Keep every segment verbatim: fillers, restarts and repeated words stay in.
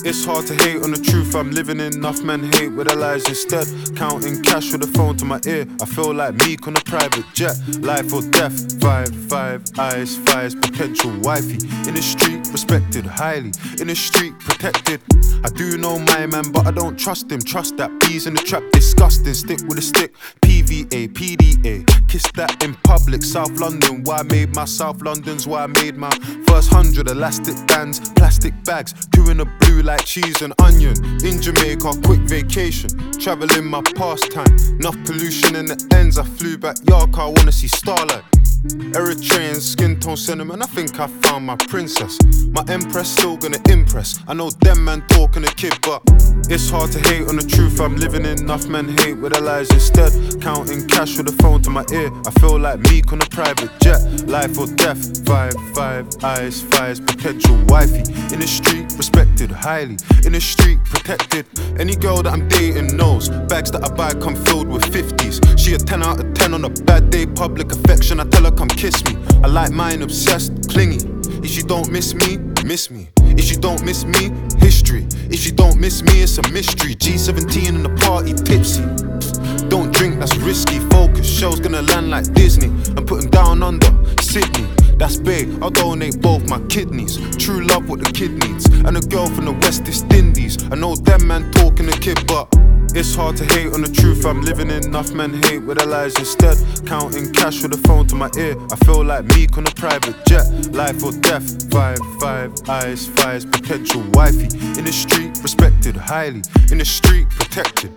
It's hard to hate on the truth I'm living in. Enough men hate with their lies instead. Counting cash with the phone to my ear. I feel like Meek on a private jet. Life or death, five, five, eyes, fires, potential wifey. In the street, respected highly. In the street, protected. I do know my man, but I don't trust him. Trust that bees in the trap, disgusting. Stick with a stick, P V A, P D A. Kiss that in public, South London. Why I made my South London's why I made my first hundred. Elastic bands, plastic bags, two in the blue like cheese and onion. In Jamaica, quick vacation, traveling my pastime. Enough pollution in the ends, I flew back Yark, I wanna see starlight. Eritrean skin tone cinnamon, I think I found my princess. My empress still gonna impress. I know them man talking a kid, but it's hard to hate on the truth I'm living in. Enough men hate with their lies instead. Counting cash with the phone to my ear. I feel like Meek on a private jet. Life or death, five, five, eyes, fires, potential wifey. In the street, respected highly. In the street, protected. Any girl that I'm dating knows bags that I buy come filled with fifties. She a ten out of ten on a bad day. Public affection, I tell her come kiss me. I like mine obsessed, clingy. If you don't miss me, miss me. If you don't miss me, history. If you don't miss me, it's a mystery. G seventeen in the party, tipsy. Don't drink, that's risky. Focus, show's gonna land like Disney. I'm putting down under Sydney. That's big, I'll donate both my kidneys. True love what the kid needs. And a girl from the West Indies. I know them man talking a kid, but it's hard to hate on the truth I'm living in. Enough men hate with their lies instead. Counting cash with the phone to my ear. I feel like Meek on a private jet. Life or death, five, five, eyes, fires, potential wifey. In the street, respected highly. In the street, protected.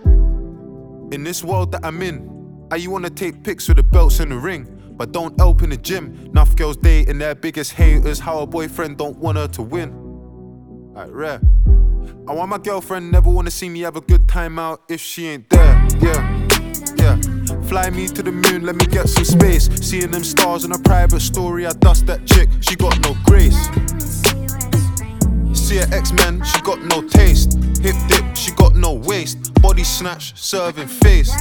In this world that I'm in, I you wanna take pics with the belts in the ring, but don't help in the gym. Enough girls dating their biggest haters. How a boyfriend don't want her to win. Like rare. I want my girlfriend never wanna see me have a good time out if she ain't there. Yeah, yeah. Fly me to the moon, let me get some space. Seeing them stars in a private story, I dust that chick, she got no grace. See her X-Men, she got no taste. Hip dip, she got no waist. Body snatch, serving face.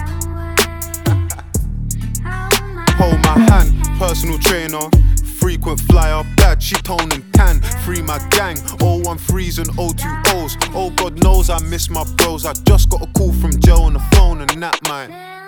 Hold my hand, personal trainer. Frequent flyer, bad, she tone and tan. Free my gang, oh one threes and oh two O's. Oh God knows I miss my bros. I just got a call from Joe on the phone and that man.